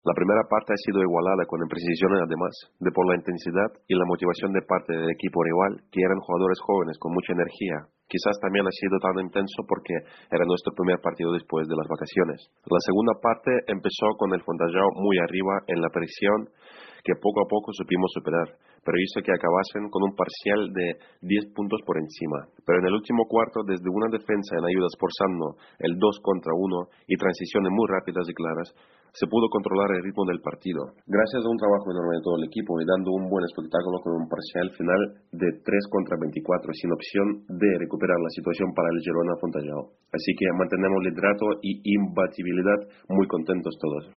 La primera parte ha sido igualada con imprecisiones además, de por la intensidad y la motivación de parte del equipo rival, que eran jugadores jóvenes con mucha energía. Quizás también ha sido tan intenso porque era nuestro primer partido después de las vacaciones. La segunda parte empezó con el Fontallao muy arriba en la presión que poco a poco supimos superar, pero hizo que acabasen con un parcial de 10 puntos por encima. Pero en el último cuarto, desde una defensa en ayudas forzando el 2 contra 1 y transiciones muy rápidas y claras, se pudo controlar el ritmo del partido. Gracias a un trabajo enorme de todo el equipo y dando un buen espectáculo con un parcial final de 3 contra 24, sin opción de recuperar la situación para el Girona Fontallao. Así que mantenemos liderato y imbatibilidad, muy contentos todos.